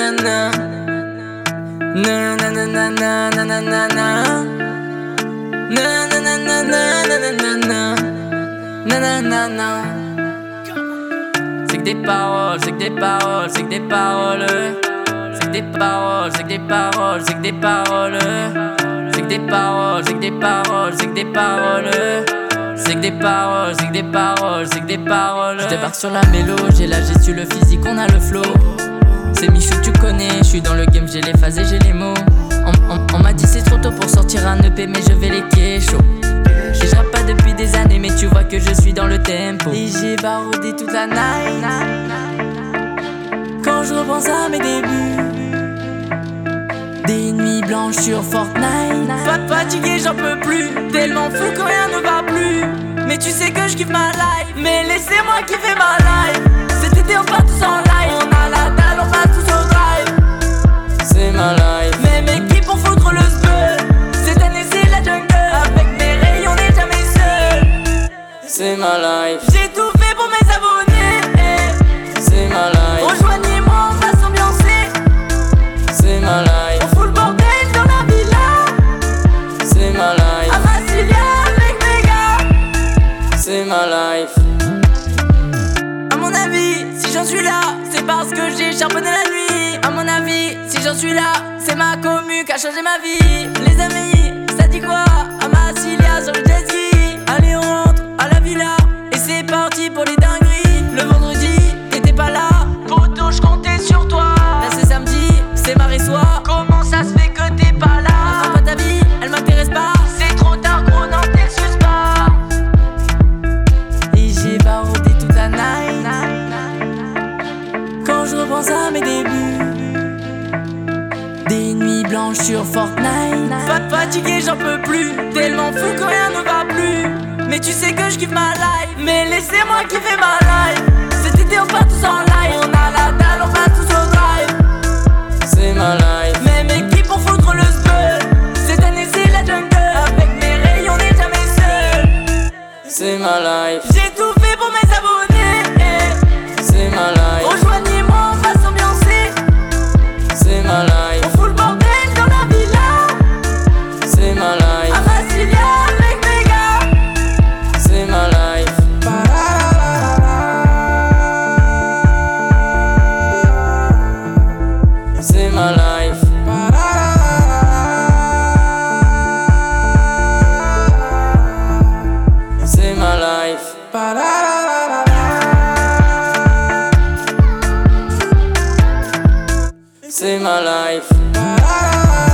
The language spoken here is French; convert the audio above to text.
C'est que des paroles, c'est que des paroles, c'est que des paroles. C'est que des paroles, c'est que des paroles, c'est que des paroles. C'est que des paroles, c'est que des paroles, c'est que des paroles. C'est que des paroles, c'est que des paroles, c'est que des paroles. Je débarque sur la mélo, j'ai la gestu, le physique, on a le flow. C'est Michou, tu connais, je suis dans le game, j'ai les phases et j'ai les mots. On m'a dit c'est trop tôt pour sortir un EP, mais je vais les kécho. Et je rappe pas depuis des années, mais tu vois que je suis dans le tempo. Et j'ai baroudé toute la night. Quand je repense à mes débuts, des nuits blanches sur Fortnite. Pas fatigué, j'en peux plus, tellement fou que rien ne va plus. Mais tu sais que je kiffe ma life, mais laissez-moi kiffer ma life. Cet été on part tous en live, on a la dalle, on va tous au drive. C'est ma life, mais mes qui pour foutre le spell. Cette année c'est la jungle, avec mes rayons on n'est jamais seul. C'est ma life, j'ai tout fait pour mes abonnés. C'est ma life, rejoignez-moi, on va s'ambiancer. C'est ma life, on fout le bordel dans la villa. C'est ma life, à Massilia avec mes gars. C'est ma life. À mon avis, si j'en suis là, c'est parce que j'ai charbonné la nuit. À mon avis, si j'en suis là, c'est ma commu qui a changé ma vie. Les amis, ça dit quoi? À Massilia sur le jet ski. Allez on rentre à la villa, et c'est parti pour les dingueries. Le vendredi, t'étais pas là, poto j'comptais sur toi. Là c'est samedi, c'est mardi soir. Comment ça se fait que t'es pas là? Enfin pas ta vie, elle m'intéresse pas. C'est trop tard gros, non t'excuses pas. Et j'ai baroudé toute la night. Quand je repense à mes débuts, des nuits blanches sur Fortnite. Pas fatigué, j'en peux plus, tellement fou que rien ne va plus. Mais tu sais que je kiffe ma life, mais laissez-moi kiffer ma life. Cet été on part tous en live, on a la dalle, on va tous au drive. C'est ma life, mais mes qui pour foutre le spell. Cette année c'est la jungle, avec mes rayons on n'est jamais seul. C'est ma life, j'ai tout fait pour mes abonnés. C'est ma life, rejoignez-moi, on va s'ambiancer. C'est ma life, on fout le bordel dans la villa. C'est ma life, à Massilia avec mes gars. C'est ma life. C'est ma life. C'est ma life. C'est ma life.